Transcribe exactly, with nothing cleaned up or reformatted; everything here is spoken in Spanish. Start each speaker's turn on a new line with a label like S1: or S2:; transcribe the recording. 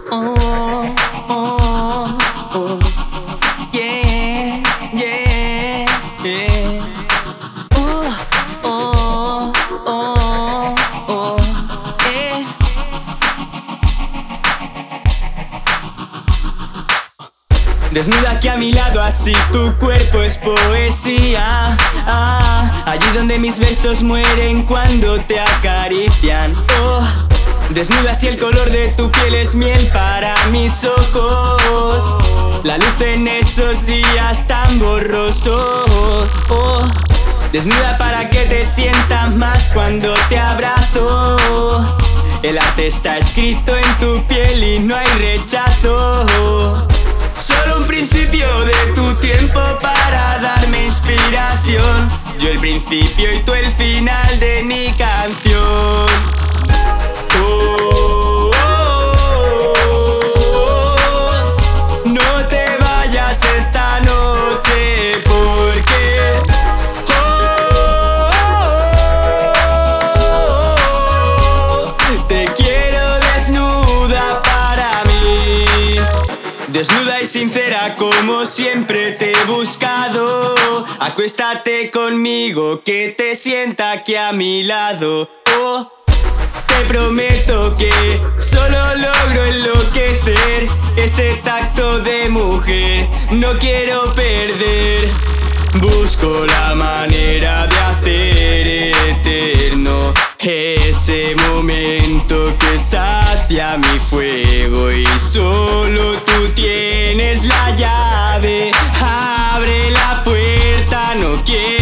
S1: Oh, oh, oh. Yeah, yeah, yeah. Uh, oh, oh, oh. Eh. Desnuda aquí a mi lado, así tu cuerpo es poesía. Ah, allí donde mis versos mueren cuando te acarician. Oh, desnuda si el color de tu piel es miel para mis ojos. La luz en esos días tan borrosos. Oh, desnuda para que te sientas más cuando te abrazo. El arte está escrito en tu piel y no hay rechazo. Solo un principio de tu tiempo para darme inspiración. Yo el principio y tú el final de mi canción. Oh, oh, oh, oh. No te vayas esta noche porque oh, oh, oh, te quiero desnuda para mí. Desnuda y sincera como siempre te he buscado. Acuéstate conmigo que te sienta aquí a mi lado. Oh, te prometo que solo logro enloquecer. Ese tacto de mujer no quiero perder. Busco la manera de hacer eterno ese momento que sacia mi fuego. Y solo tú tienes la llave. Abre la puerta, no quiero